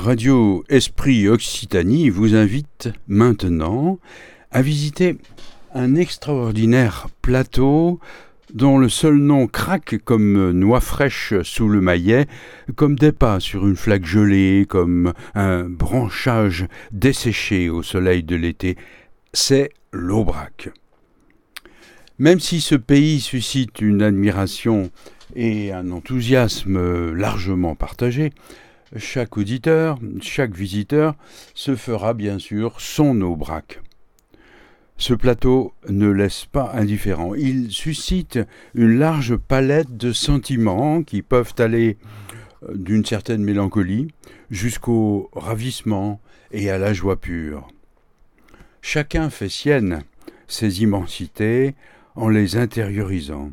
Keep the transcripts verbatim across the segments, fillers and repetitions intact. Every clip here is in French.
Radio Esprit Occitanie vous invite maintenant à visiter un extraordinaire plateau dont le seul nom craque comme noix fraîche sous le maillet, comme des pas sur une flaque gelée, comme un branchage desséché au soleil de l'été. C'est l'Aubrac. Même si ce pays suscite une admiration et un enthousiasme largement partagés, chaque auditeur, chaque visiteur se fera bien sûr son Aubrac. Ce plateau ne laisse pas indifférent. Il suscite une large palette de sentiments qui peuvent aller d'une certaine mélancolie jusqu'au ravissement et à la joie pure. Chacun fait sienne ces immensités en les intériorisant.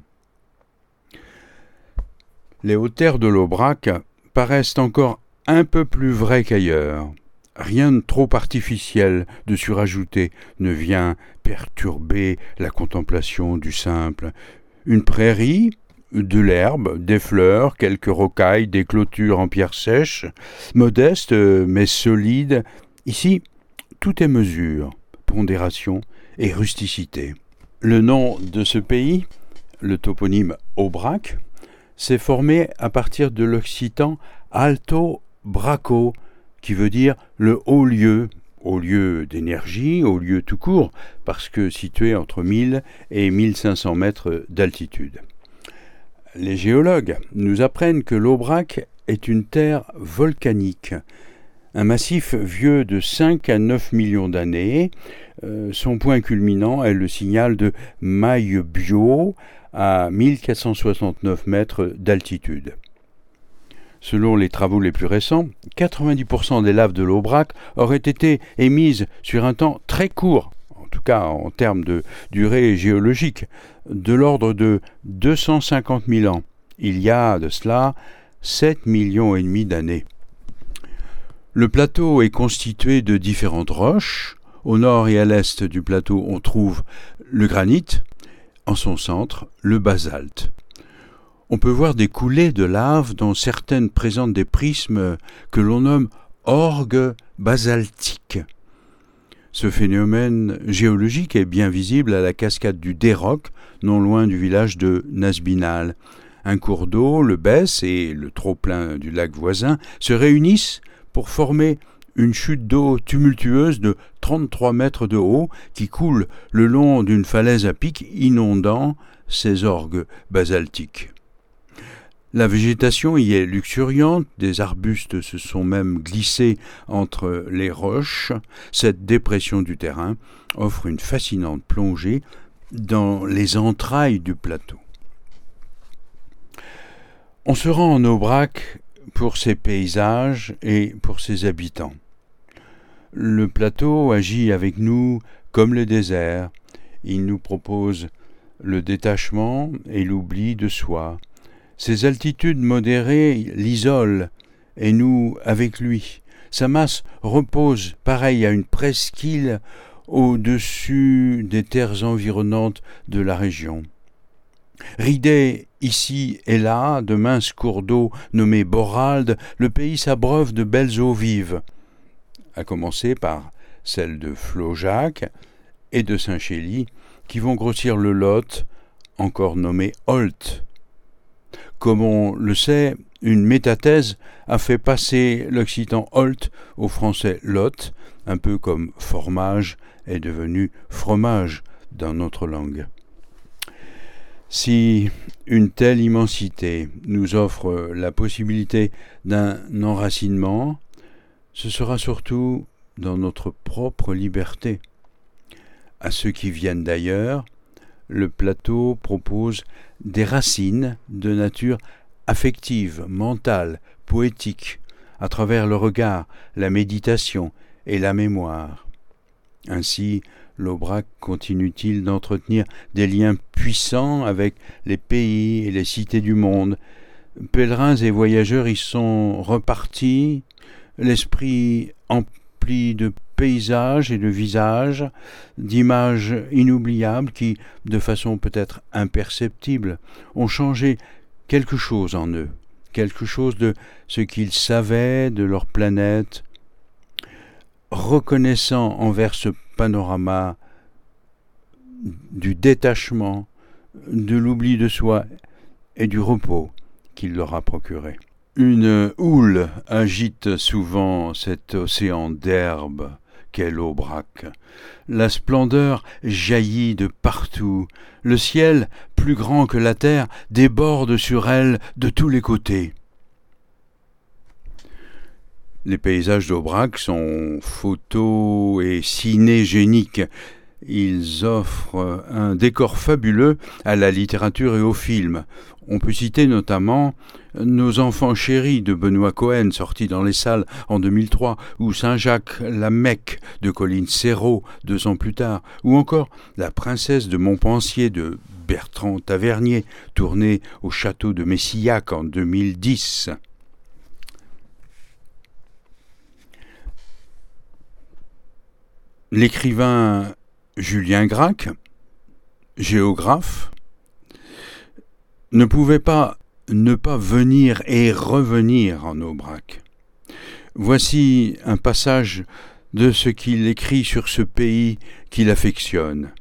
Les hautes terres de l'Aubrac paraissent encore un peu plus vraies qu'ailleurs. Rien de trop artificiel, de surajouté, ne vient perturber la contemplation du simple. Une prairie, de l'herbe, des fleurs, quelques rocailles, des clôtures en pierre sèche, modestes mais solides. Ici, tout est mesure, pondération et rusticité. Le nom de ce pays, le toponyme Aubrac, s'est formé à partir de l'occitan alto braco, qui veut dire le haut lieu, haut lieu d'énergie, haut lieu tout court, parce que situé entre mille et mille cinq cents mètres d'altitude. Les géologues nous apprennent que l'Aubrac est une terre volcanique, un massif vieux de cinq à neuf millions d'années. Euh, son point culminant est le signal de Maille-Bio à mille quatre cent soixante-neuf mètres d'altitude. Selon les travaux les plus récents, quatre-vingt-dix pour cent des laves de l'Aubrac auraient été émises sur un temps très court, en tout cas en termes de durée géologique, de l'ordre de deux cent cinquante mille ans. Il y a de cela sept millions et demi d'années. Le plateau est constitué de différentes roches. Au nord et à l'est du plateau, on trouve le granit, en son centre, le basalte. On peut voir des coulées de lave dont certaines présentent des prismes que l'on nomme orgues basaltiques. Ce phénomène géologique est bien visible à la cascade du Déroc, non loin du village de Nasbinal. Un cours d'eau, le Besse et le trop-plein du lac voisin se réunissent pour former une chute d'eau tumultueuse de trente-trois mètres de haut qui coule le long d'une falaise à pic inondant ces orgues basaltiques. La végétation y est luxuriante, des arbustes se sont même glissés entre les roches. Cette dépression du terrain offre une fascinante plongée dans les entrailles du plateau. On se rend en Aubrac pour ses paysages et pour ses habitants. Le plateau agit avec nous comme le désert. Il nous propose le détachement et l'oubli de soi. Ses altitudes modérées l'isolent, et nous avec lui. Sa masse repose pareille à une presqu'île au-dessus des terres environnantes de la région. Ridé ici et là de minces cours d'eau nommés Boraldes, le pays s'abreuve de belles eaux vives, à commencer par celles de Flaujac et de Saint-Chély, qui vont grossir le Lot, encore nommé Olt. Comme on le sait, une métathèse a fait passer l'occitan Olt au français Lot, un peu comme formage est devenu fromage dans notre langue. Si une telle immensité nous offre la possibilité d'un enracinement, ce sera surtout dans notre propre liberté. À ceux qui viennent d'ailleurs, le plateau propose des racines de nature affective, mentale, poétique, à travers le regard, la méditation et la mémoire. Ainsi, l'Aubrac continue-t-il d'entretenir des liens puissants avec les pays et les cités du monde. Pèlerins et voyageurs y sont repartis, l'esprit empli de paysages et de visages, d'images inoubliables qui, de façon peut-être imperceptible, ont changé quelque chose en eux, quelque chose de ce qu'ils savaient de leur planète, reconnaissant envers ce panorama du détachement, de l'oubli de soi et du repos qu'il leur a procuré. Une houle agite souvent cet océan d'herbe qu'est l'Aubrac. La splendeur jaillit de partout. Le ciel, plus grand que la terre, déborde sur elle de tous les côtés. Les paysages d'Aubrac sont photo- et cinégéniques. Ils offrent un décor fabuleux à la littérature et au film. On peut citer notamment Nos enfants chéris de Benoît Cohen, sorti dans les salles en deux mille trois, ou Saint-Jacques, la Mecque de Colline Serrault, deux ans plus tard, ou encore La princesse de Montpensier de Bertrand Tavernier, tourné au château de Messillac en deux mille dix. L'écrivain Julien Gracq, géographe, ne pouvait pas ne pas venir et revenir en Aubrac. Voici un passage de ce qu'il écrit sur ce pays qu'il affectionne.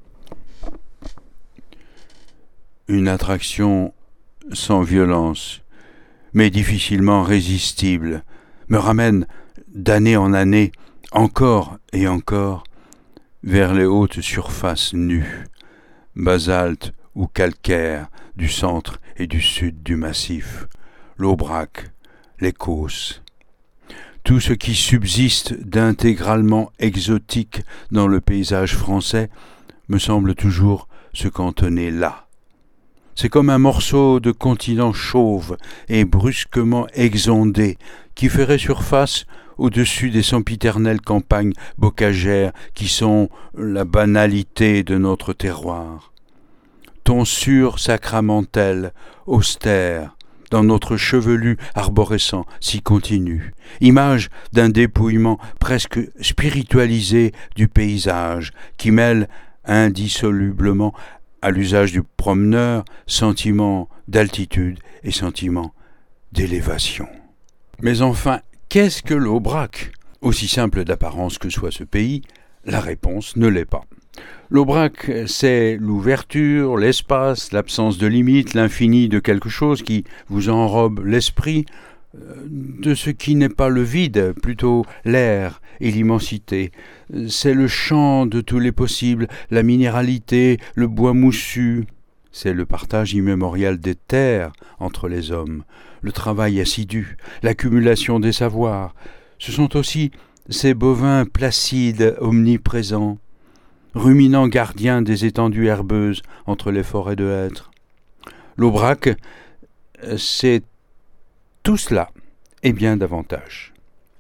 Une attraction sans violence, mais difficilement résistible, me ramène d'année en année, encore et encore, vers les hautes surfaces nues, basalte ou calcaire du centre et du sud du massif, l'Aubrac, les Causses. Tout ce qui subsiste d'intégralement exotique dans le paysage français me semble toujours se cantonner là. C'est comme un morceau de continent chauve et brusquement exondé qui ferait surface au-dessus des sempiternelles campagnes bocagères qui sont la banalité de notre terroir. Tonsure sacramentelle, austère, dans notre chevelu arborescent si continu, image d'un dépouillement presque spiritualisé du paysage qui mêle indissolublement à l'usage du promeneur sentiment d'altitude et sentiment d'élévation. Mais enfin, qu'est-ce que l'Aubrac ? Aussi simple d'apparence que soit ce pays, la réponse ne l'est pas. L'Aubrac, c'est l'ouverture, l'espace, l'absence de limite, l'infini de quelque chose qui vous enrobe l'esprit, de ce qui n'est pas le vide, plutôt l'air et l'immensité. C'est le champ de tous les possibles, la minéralité, le bois moussu. C'est le partage immémorial des terres entre les hommes, le travail assidu, l'accumulation des savoirs. Ce sont aussi ces bovins placides, omniprésents, ruminants gardiens des étendues herbeuses entre les forêts de hêtres. L'Aubrac, c'est tout cela et bien davantage.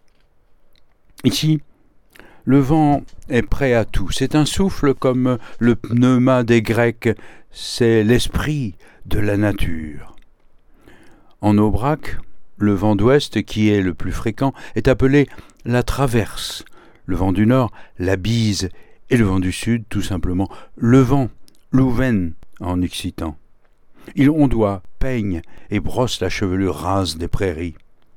Ici, le vent est prêt à tout. C'est un souffle comme le pneuma des Grecs, c'est l'esprit de la nature. En Aubrac, le vent d'ouest, qui est le plus fréquent, est appelé la traverse, le vent du nord, la bise, et le vent du sud, tout simplement, le vent, l'ouven en occitan. Il ondoie, peigne et brosse la chevelure rase des prairies.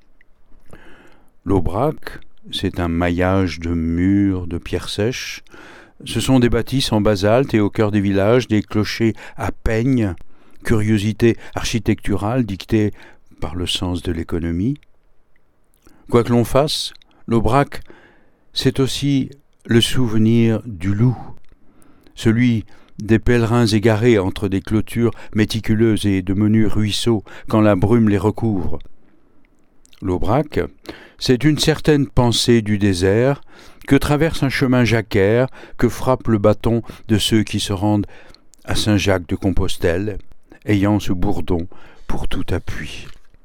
L'Aubrac, c'est un maillage de murs, de pierres sèches. Ce sont des bâtisses en basalte et au cœur des villages, des clochers à peigne, curiosité architecturale dictée par le sens de l'économie. Quoi que l'on fasse, l'Aubrac, c'est aussi le souvenir du loup, celui des pèlerins égarés entre des clôtures méticuleuses et de menus ruisseaux quand la brume les recouvre. L'Aubrac, c'est une certaine pensée du désert que traverse un chemin jacquaire que frappe le bâton de ceux qui se rendent à Saint-Jacques-de-Compostelle, ayant ce bourdon pour tout appui.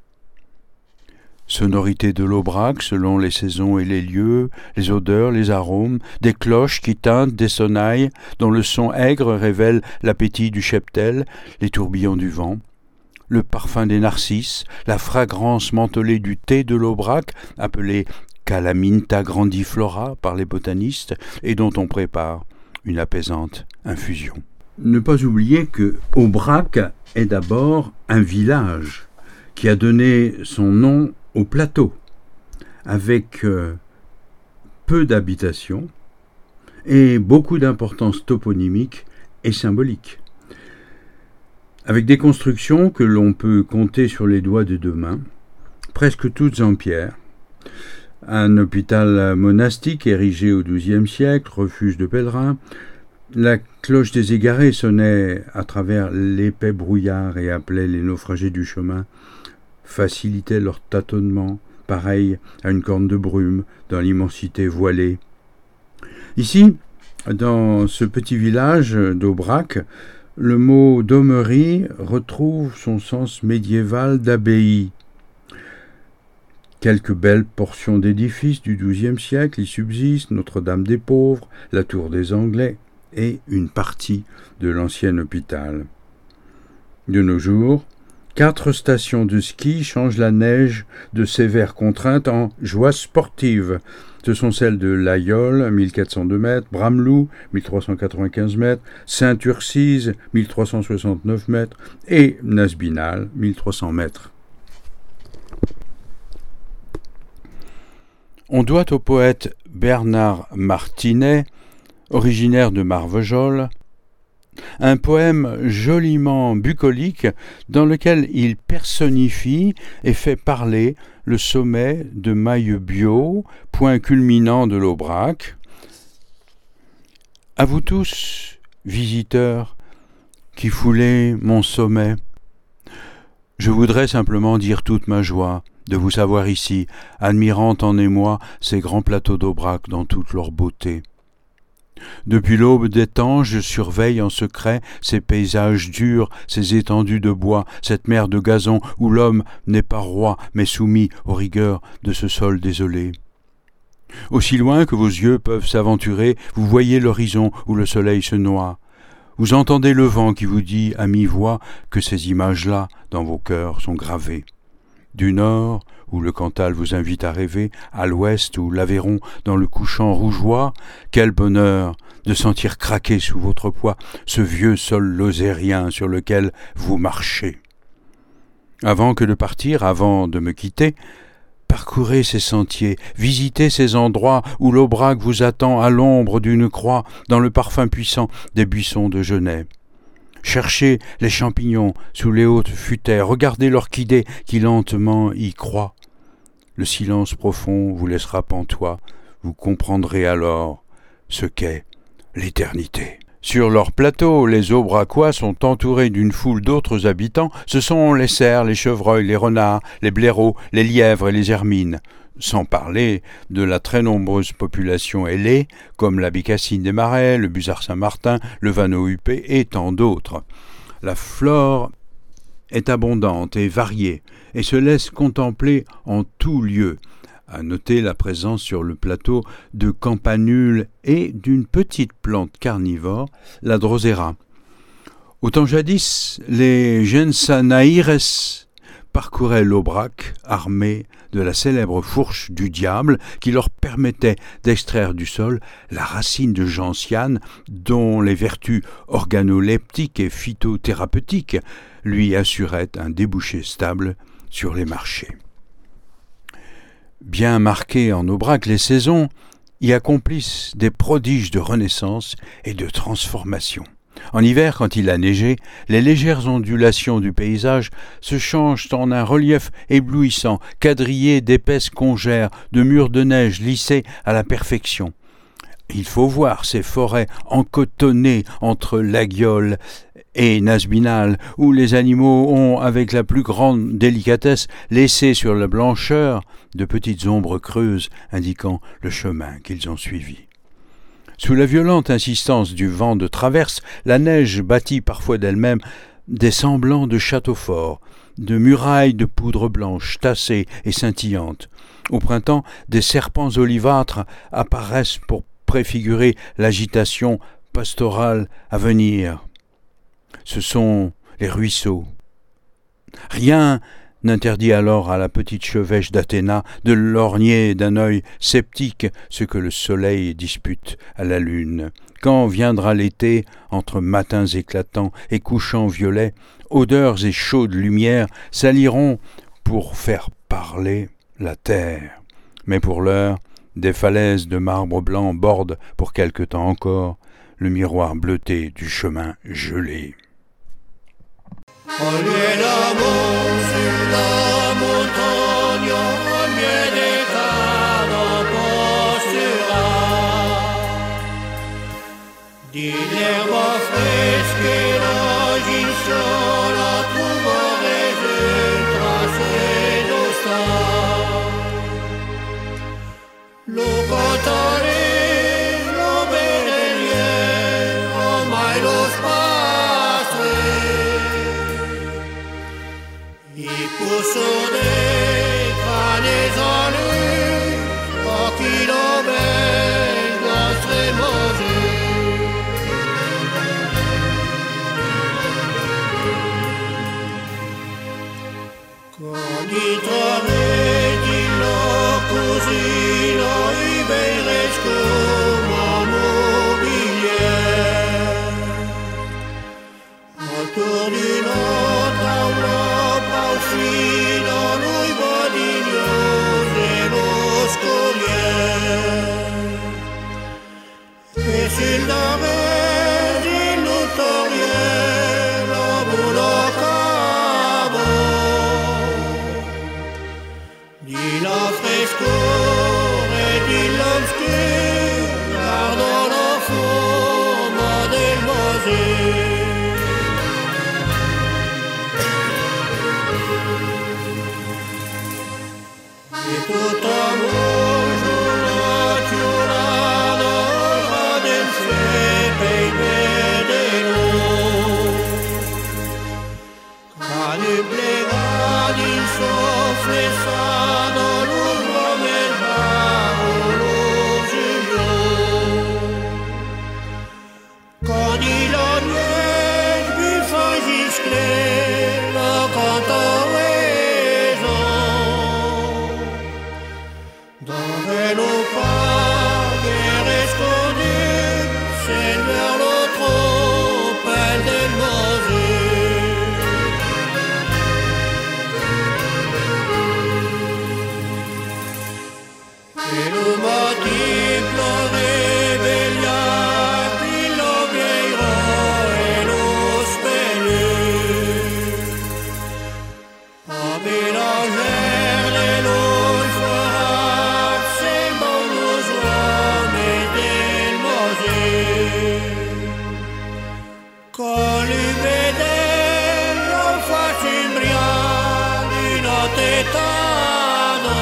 Sonorité de l'Aubrac selon les saisons et les lieux, les odeurs, les arômes, des cloches qui tintent, des sonnailles dont le son aigre révèle l'appétit du cheptel, les tourbillons du vent, le parfum des narcisses, la fragrance mentholée du thé de l'Aubrac, appelé Calaminta grandiflora par les botanistes, et dont on prépare une apaisante infusion. Ne pas oublier que Aubrac est d'abord un village qui a donné son nom au plateau, avec euh, peu d'habitations et beaucoup d'importance toponymique et symbolique, avec des constructions que l'on peut compter sur les doigts de deux mains, presque toutes en pierre. Un hôpital monastique érigé au douzième siècle, refuge de pèlerins. La cloche des égarés sonnait à travers l'épais brouillard et appelait les naufragés du chemin, facilitait leur tâtonnement, pareil à une corne de brume dans l'immensité voilée. Ici, dans ce petit village d'Aubrac, le mot d'aumerie retrouve son sens médiéval d'abbaye. Quelques belles portions d'édifices du douzième siècle y subsistent, Notre-Dame des Pauvres, la Tour des Anglais et une partie de l'ancien hôpital. De nos jours, quatre stations de ski changent la neige de sévères contraintes en joie sportive. Ce sont celles de Laïol, mille quatre cent deux mètres, Bramelou, mille trois cent quatre-vingt-quinze mètres, Saint-Urcise, mille trois cent soixante-neuf mètres et Nasbinal, mille trois cents mètres. On doit au poète Bernard Martinet, originaire de Marvejols, un poème joliment bucolique dans lequel il personnifie et fait parler le sommet de Maillebio, point culminant de l'Aubrac. À vous tous, visiteurs, qui foulez mon sommet, je voudrais simplement dire toute ma joie de vous savoir ici, admirant en émoi ces grands plateaux d'Aubrac dans toute leur beauté. Depuis l'aube des temps, je surveille en secret ces paysages durs, ces étendues de bois, cette mer de gazon où l'homme n'est pas roi, mais soumis aux rigueurs de ce sol désolé. Aussi loin que vos yeux peuvent s'aventurer, vous voyez l'horizon où le soleil se noie. Vous entendez le vent qui vous dit à mi-voix que ces images-là, dans vos cœurs, sont gravées. Du nord, où le Cantal vous invite à rêver, à l'ouest, où l'Aveyron, dans le couchant rougeois, quel bonheur de sentir craquer sous votre poids ce vieux sol lozérien sur lequel vous marchez. Avant que de partir, avant de me quitter, parcourez ces sentiers, visitez ces endroits où l'Aubrac vous attend à l'ombre d'une croix, dans le parfum puissant des buissons de genêt. Cherchez les champignons sous les hautes futaies, regardez l'orchidée qui lentement y croît. Le silence profond vous laissera pantois, vous comprendrez alors ce qu'est l'éternité. Sur leur plateau, les Aubracois sont entourés d'une foule d'autres habitants. Ce sont les cerfs, les chevreuils, les renards, les blaireaux, les lièvres et les hermines. Sans parler de la très nombreuse population ailée, comme la Bécassine des Marais, le Busard Saint-Martin, le Vanneau huppé et tant d'autres. La flore est abondante et variée et se laisse contempler en tout lieu. À noter la présence sur le plateau de campanules et d'une petite plante carnivore, la drosera. Au temps jadis, les Gensanaires parcouraient l'Aubrac armés de la célèbre fourche du diable qui leur permettait d'extraire du sol la racine de gentiane dont les vertus organoleptiques et phytothérapeutiques lui assuraient un débouché stable sur les marchés. Bien marquées en Aubrac, les saisons y accomplissent des prodiges de renaissance et de transformation. En hiver, quand il a neigé, les légères ondulations du paysage se changent en un relief éblouissant, quadrillé d'épaisses congères, de murs de neige lissés à la perfection. Il faut voir ces forêts encotonnées entre Laguiole et Nasbinal, où les animaux ont, avec la plus grande délicatesse, laissé sur la blancheur de petites ombres creuses indiquant le chemin qu'ils ont suivi. Sous la violente insistance du vent de traverse, la neige bâtit parfois d'elle-même des semblants de châteaux forts, de murailles de poudre blanche tassées et scintillantes. Au printemps, des serpents olivâtres apparaissent pour préfigurer l'agitation pastorale à venir. Ce sont les ruisseaux. Rien n'interdit alors à la petite chevêche d'Athéna de lorgner d'un œil sceptique ce que le soleil dispute à la lune. Quand viendra l'été, entre matins éclatants et couchants violets, odeurs et chaudes lumières s'allieront pour faire parler la terre. Mais pour l'heure, des falaises de marbre blanc bordent, pour quelque temps encore, le miroir bleuté du chemin gelé. Au lieu d'amour sur la montagne, au lieu des canons postera. Di l'herbe fresque et l'agissant, la trouverai un tracé d'ostar. Lo cantare, lo benedire, ormai lo spastre. I poussone canesane, pochi lo venga stremose. Con i travedi la cosina, i bei rescomo mobilier. Autour d'une tavola paufina, noi badignos e lo scolier. E sul davvero il notorier, la bulla cavo. Di la frescura e di l'obscur, guardo la forma del mosè. E tutto amor giurato ora del sepe i vedelò. Cade plegati in sofflessano l'urlo del baolo giglio. Con i lognes vi fagiscle la cantareso. Dove lo paghere scondu, se vers lo tropel del mosè. E lo matin plore vegliati, lo vieira e lo spelu. A mélanger les lois froides, c'est bon nos hommes del mosè. Con li vedello facimbriani notte tano.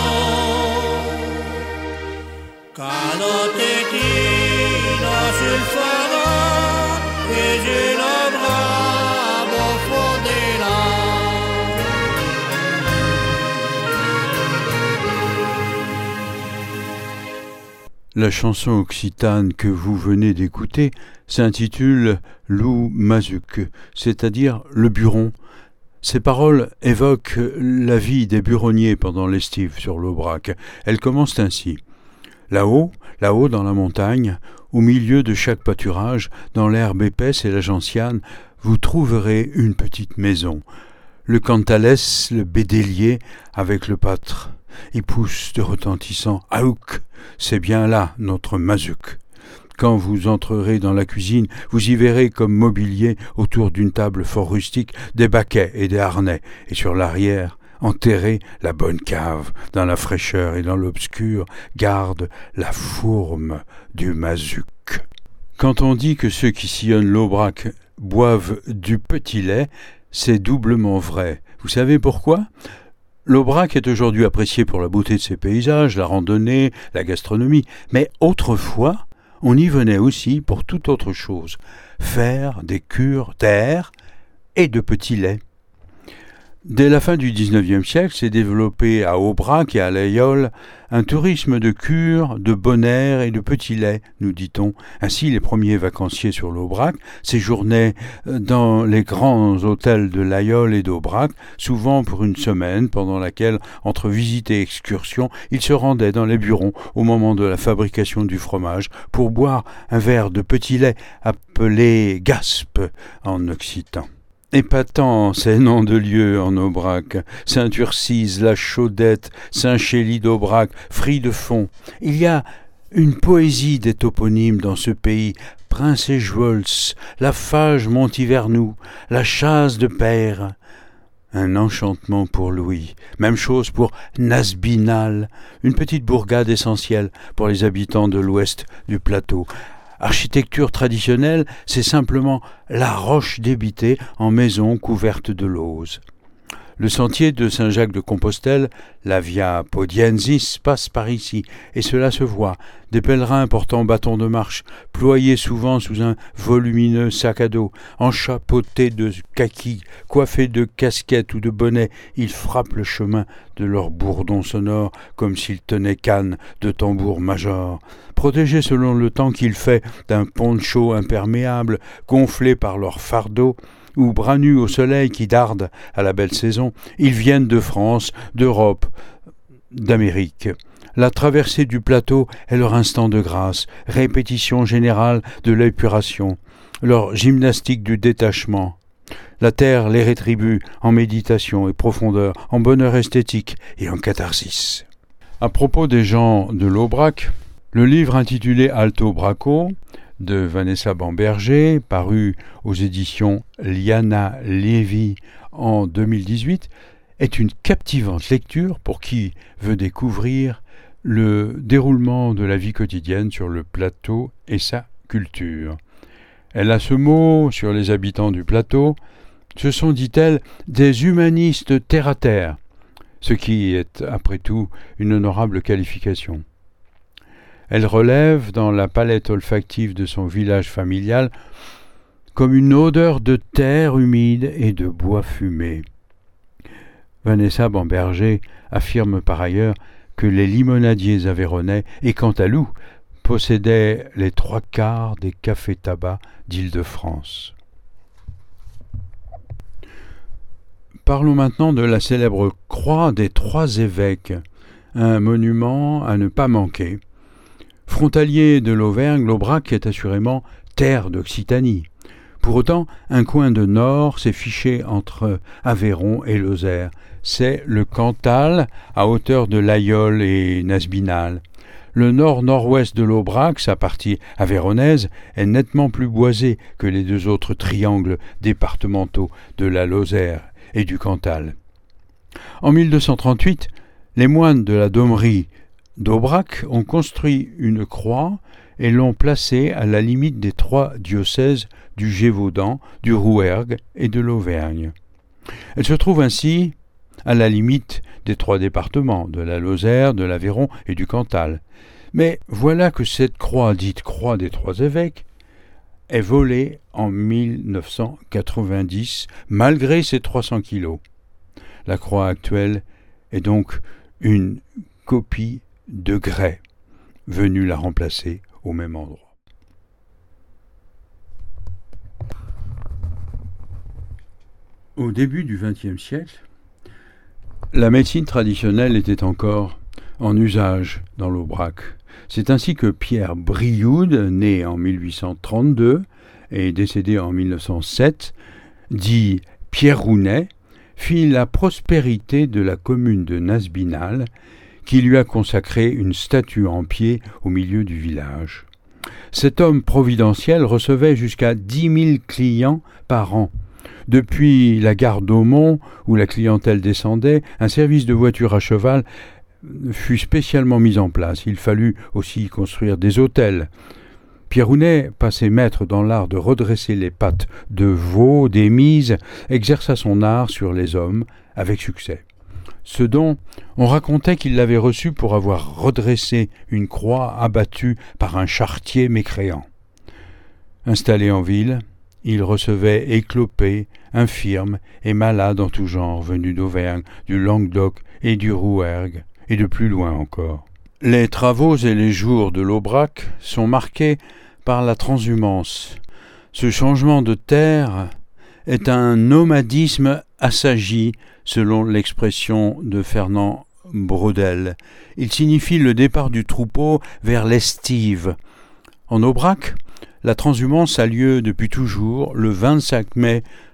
Canotettina sul farò e je la bravo au fond des larmes. La chanson occitane que vous venez d'écouter s'intitule Lou Mazuk, c'est-à-dire le buron. Ces paroles évoquent la vie des buronniers pendant l'estive sur l'Aubrac. Elles commencent ainsi. Là-haut, là-haut dans la montagne, au milieu de chaque pâturage, dans l'herbe épaisse et la gentiane, vous trouverez une petite maison. Le cantalès, le bédélier, avec le pâtre, y pousse de retentissants « Aouk !» C'est bien là notre Mazuk. Quand vous entrerez dans la cuisine, vous y verrez comme mobilier, autour d'une table fort rustique, des baquets et des harnais, et sur l'arrière, enterrée, la bonne cave, dans la fraîcheur et dans l'obscur, garde la fourme du Mazuk. Quand on dit que ceux qui sillonnent l'Aubrac boivent du petit lait, c'est doublement vrai. Vous savez pourquoi ? L'Aubrac est aujourd'hui apprécié pour la beauté de ses paysages, la randonnée, la gastronomie, mais autrefois, on y venait aussi pour toute autre chose, faire des cures d'air et de petits laits. Dès la fin du dix-neuvième siècle s'est développé à Aubrac et à l'Aïole un tourisme de cure, de bon air et de petits laits, nous dit-on. Ainsi, les premiers vacanciers sur l'Aubrac séjournaient dans les grands hôtels de l'Aïole et d'Aubrac, souvent pour une semaine, pendant laquelle, entre visite et excursion, ils se rendaient dans les burons au moment de la fabrication du fromage pour boire un verre de petit lait appelé gaspe en occitan. Épatants ces noms de lieux en Aubrac, Saint-Urcise, La Chaudette, Saint-Chély d'Aubrac, Fridefond. Il y a une poésie des toponymes dans ce pays, Prince et Jouols, la Fage Montivernoux, la Chasse de Peyre. Un enchantement pour Louis. Même chose pour Nasbinal, une petite bourgade essentielle pour les habitants de l'ouest du plateau. Architecture traditionnelle, c'est simplement la roche débitée en maison couverte de lauze. Le sentier de Saint-Jacques-de-Compostelle, la Via Podiensis, passe par ici, et cela se voit. Des pèlerins portant bâton de marche, ployés souvent sous un volumineux sac à dos, enchapeautés de kaki, coiffés de casquettes ou de bonnets, ils frappent le chemin de leurs bourdons sonores comme s'ils tenaient canne de tambour-major. Protégés selon le temps qu'il fait d'un poncho imperméable, gonflés par leur fardeau, ou bras nus au soleil qui darde à la belle saison, ils viennent de France, d'Europe, d'Amérique. La traversée du plateau est leur instant de grâce, répétition générale de l'épuration, leur gymnastique du détachement. La terre les rétribue en méditation et profondeur, en bonheur esthétique et en catharsis. À propos des gens de l'Aubrac, le livre intitulé Alto Braco de Vanessa Bamberger, paru aux éditions Liana Lévy en deux mille dix-huit, est une captivante lecture pour qui veut découvrir le déroulement de la vie quotidienne sur le plateau et sa culture. Elle a ce mot sur les habitants du plateau, ce sont, dit-elle, des humanistes terre-à-terre, ce qui est, après tout, une honorable qualification. Elle relève, dans la palette olfactive de son village familial, comme une odeur de terre humide et de bois fumé. Vanessa Bamberger affirme par ailleurs que les limonadiers aveyronnais et Cantalou possédaient les trois quarts des cafés-tabac d'Île-de-France. Parlons maintenant de la célèbre croix des trois évêques, un monument à ne pas manquer. Frontalier de l'Auvergne, l'Aubrac est assurément terre d'Occitanie. Pour autant, un coin de nord s'est fiché entre Aveyron et Lozère. C'est le Cantal, à hauteur de l'Aïole et Nasbinal. Le nord-nord-ouest de l'Aubrac, sa partie aveyronnaise, est nettement plus boisé que les deux autres triangles départementaux de la Lozère et du Cantal. En mille deux cent trente-huit, les moines de la Domerie d'Aubrac ont construit une croix et l'ont placée à la limite des trois diocèses du Gévaudan, du Rouergue et de l'Auvergne. Elle se trouve ainsi à la limite des trois départements, de la Lozère, de l'Aveyron et du Cantal. Mais voilà que cette croix, dite croix des trois évêques, est volée en mille neuf cent quatre-vingt-dix, malgré ses trois cents kilos. La croix actuelle est donc une copie de grès, venue la remplacer au même endroit. Au début du vingtième siècle, la médecine traditionnelle était encore en usage dans l'Aubrac. C'est ainsi que Pierre Brioude, né en mille huit cent trente-deux et décédé en mille neuf cent sept, dit Pierre Rounet, fit la prospérité de la commune de Nasbinal, qui lui a consacré une statue en pied au milieu du village. Cet homme providentiel recevait jusqu'à dix mille clients par an. Depuis la gare d'Aumont, où la clientèle descendait, un service de voitures à cheval fut spécialement mis en place. Il fallut aussi construire des hôtels. Pierre Rounet, passé maître dans l'art de redresser les pattes de veau, des mises, exerça son art sur les hommes avec succès. Ce don, on racontait qu'il l'avait reçu pour avoir redressé une croix abattue par un charretier mécréant. Installé en ville, il recevait éclopés, infirmes et malades en tout genre, venus d'Auvergne, du Languedoc et du Rouergue, et de plus loin encore. Les travaux et les jours de l'Aubrac sont marqués par la transhumance. Ce changement de terre est un nomadisme assagi, selon l'expression de Fernand Braudel. Il signifie le départ du troupeau vers l'estive. En Aubrac, la transhumance a lieu depuis toujours le vingt-cinq mai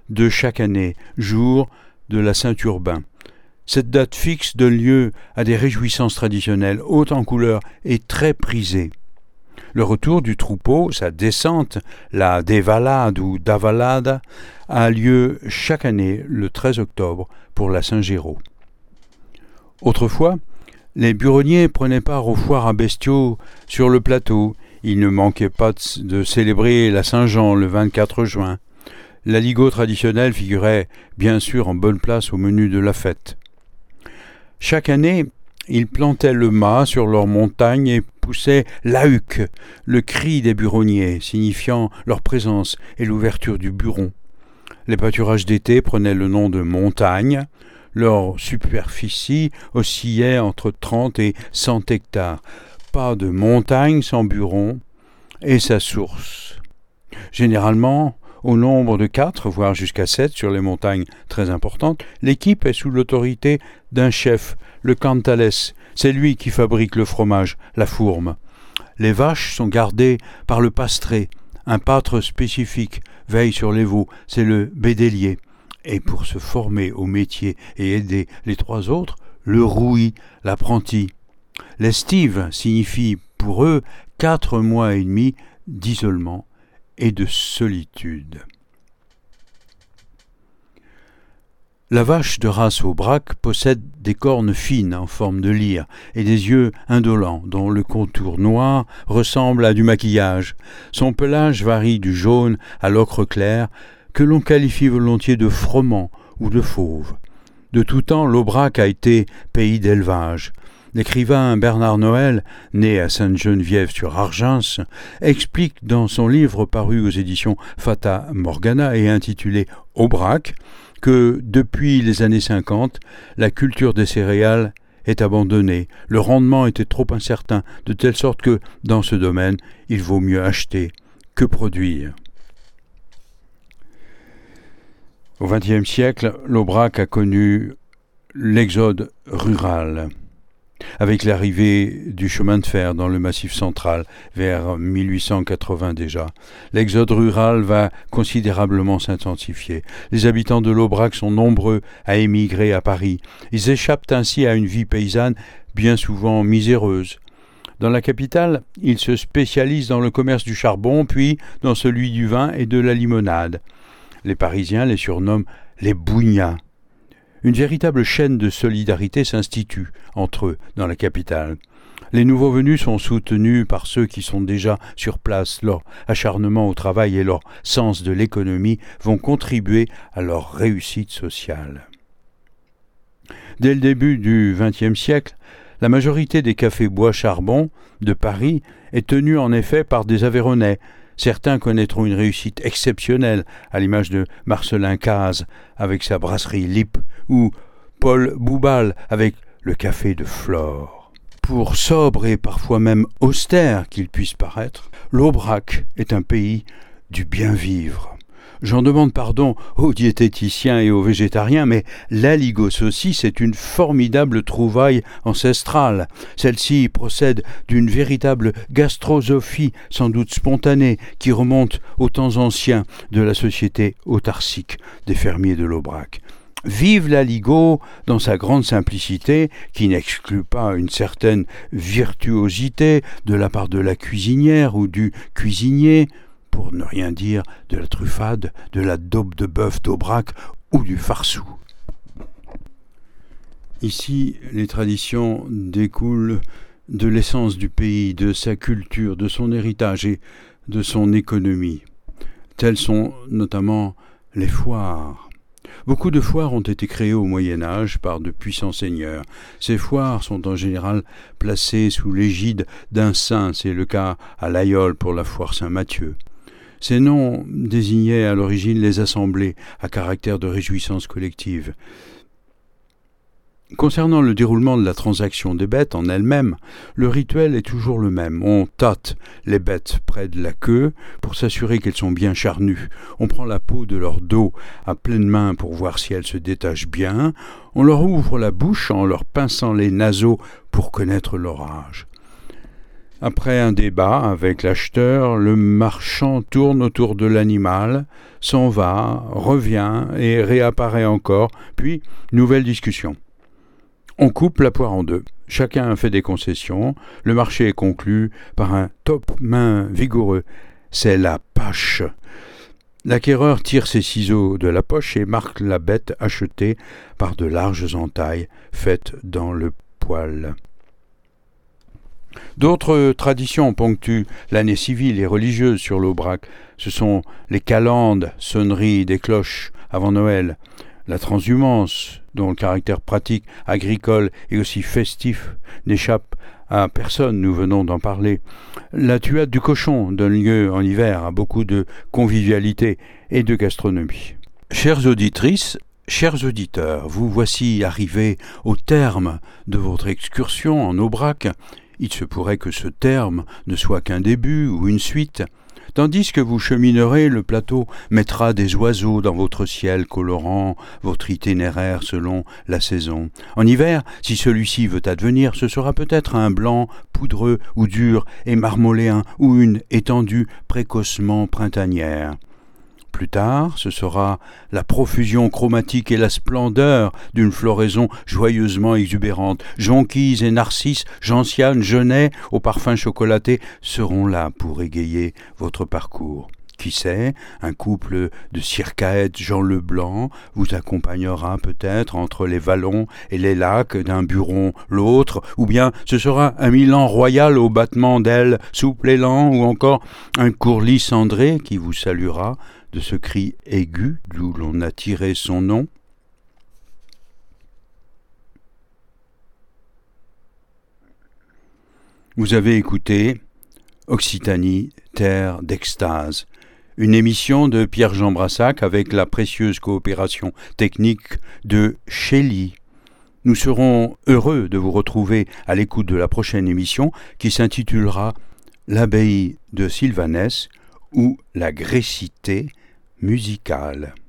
de chaque année, jour de la Saint-Urbain. Cette date fixe donne lieu à des réjouissances traditionnelles hautes en couleurs et très prisées. Le retour du troupeau, sa descente, la dévalade ou davalada, a lieu chaque année le treize octobre pour la Saint-Géraud. Autrefois, les buronniers prenaient part aux foires à bestiaux sur le plateau. Il ne manquait pas de célébrer la Saint-Jean le vingt-quatre juin. L'aligot traditionnel figurait bien sûr en bonne place au menu de la fête. Chaque année, ils plantaient le mât sur leur montagne et poussaient l'ahuc, le cri des buronniers, signifiant leur présence et l'ouverture du buron. Les pâturages d'été prenaient le nom de montagne. Leur superficie oscillait entre trente et cent hectares. Pas de montagne sans buron et sa source. Généralement, au nombre de quatre, voire jusqu'à sept sur les montagnes très importantes, l'équipe est sous l'autorité d'un chef, le cantalès. C'est lui qui fabrique le fromage, la fourme. Les vaches sont gardées par le pastré. Un pâtre spécifique veille sur les veaux, c'est le bédélier. Et pour se former au métier et aider les trois autres, le rouis, l'apprenti. L'estive signifie pour eux quatre mois et demi d'isolement et de solitude. La vache de race Aubrac possède des cornes fines en forme de lyre et des yeux indolents dont le contour noir ressemble à du maquillage. Son pelage varie du jaune à l'ocre clair, que l'on qualifie volontiers de froment ou de fauve. De tout temps, l'Aubrac a été pays d'élevage. L'écrivain Bernard Noël, né à Sainte-Geneviève-sur-Argens, explique dans son livre paru aux éditions Fata Morgana et intitulé « Aubrac » que depuis les années cinquante, la culture des céréales est abandonnée. Le rendement était trop incertain, de telle sorte que, dans ce domaine, il vaut mieux acheter que produire. Au vingtième siècle, l'Aubrac a connu l'exode rural, avec l'arrivée du chemin de fer dans le Massif central, vers mille huit cent quatre-vingts déjà. L'exode rural va considérablement s'intensifier. Les habitants de l'Aubrac sont nombreux à émigrer à Paris. Ils échappent ainsi à une vie paysanne bien souvent miséreuse. Dans la capitale, ils se spécialisent dans le commerce du charbon, puis dans celui du vin et de la limonade. Les Parisiens les surnomment les bougnats. Une véritable chaîne de solidarité s'institue entre eux dans la capitale. Les nouveaux venus sont soutenus par ceux qui sont déjà sur place. Leur acharnement au travail et leur sens de l'économie vont contribuer à leur réussite sociale. Dès le début du vingtième siècle, la majorité des cafés bois charbon de Paris est tenue en effet par des Aveyronnais. Certains connaîtront une réussite exceptionnelle, à l'image de Marcelin Cazes avec sa brasserie Lippe, ou Paul Boubal avec le café de Flore. Pour sobre et parfois même austère qu'il puisse paraître, l'Aubrac est un pays du bien vivre. J'en demande pardon aux diététiciens et aux végétariens, mais l'aligot saucisse est une formidable trouvaille ancestrale. Celle-ci procède d'une véritable gastrosophie, sans doute spontanée, qui remonte aux temps anciens de la société autarcique des fermiers de l'Aubrac. Vive l'aligot dans sa grande simplicité, qui n'exclut pas une certaine virtuosité de la part de la cuisinière ou du cuisinier, pour ne rien dire de la truffade, de la daube de bœuf d'Aubrac ou du farsou. Ici, les traditions découlent de l'essence du pays, de sa culture, de son héritage et de son économie. Telles sont notamment les foires. Beaucoup de foires ont été créées au Moyen-Âge par de puissants seigneurs. Ces foires sont en général placées sous l'égide d'un saint, c'est le cas à l'Aïole pour la foire Saint-Mathieu. Ces noms désignaient à l'origine les assemblées à caractère de réjouissance collective. Concernant le déroulement de la transaction des bêtes en elle-même, le rituel est toujours le même. On tâte les bêtes près de la queue pour s'assurer qu'elles sont bien charnues. On prend la peau de leur dos à pleine main pour voir si elles se détachent bien. On leur ouvre la bouche en leur pinçant les naseaux pour connaître leur âge. Après un débat avec l'acheteur, le marchand tourne autour de l'animal, s'en va, revient et réapparaît encore, puis nouvelle discussion. On coupe la poire en deux. Chacun fait des concessions. Le marché est conclu par un top-main vigoureux. C'est la pâche. L'acquéreur tire ses ciseaux de la poche et marque la bête achetée par de larges entailles faites dans le poil. D'autres traditions ponctuent l'année civile et religieuse sur l'Aubrac. Ce sont les calendes, sonneries des cloches avant Noël, la transhumance, dont le caractère pratique, agricole et aussi festif n'échappe à personne, nous venons d'en parler. La tuade du cochon donne lieu en hiver à beaucoup de convivialité et de gastronomie. Chères auditrices, chers auditeurs, vous voici arrivés au terme de votre excursion en Aubrac. Il se pourrait que ce terme ne soit qu'un début ou une suite. Tandis que vous cheminerez, le plateau mettra des oiseaux dans votre ciel colorant votre itinéraire selon la saison. En hiver, si celui-ci veut advenir, ce sera peut-être un blanc poudreux ou dur et marmoléen ou une étendue précocement printanière. Plus tard, ce sera la profusion chromatique et la splendeur d'une floraison joyeusement exubérante. Jonquilles et narcisses, gentianes, genêts, au parfum chocolaté, seront là pour égayer votre parcours. Qui sait, un couple de circaètes Jean Leblanc vous accompagnera peut-être entre les vallons et les lacs d'un buron l'autre, ou bien ce sera un Milan royal au battement d'ailes souple et lent, ou encore un courlis cendré qui vous saluera de ce cri aigu d'où l'on a tiré son nom. Vous avez écouté Occitanie, terre d'extase, une émission de Pierre-Jean Brassac avec la précieuse coopération technique de Shelley. Nous serons heureux de vous retrouver à l'écoute de la prochaine émission qui s'intitulera L'abbaye de Sylvanès ou la grécité musicale.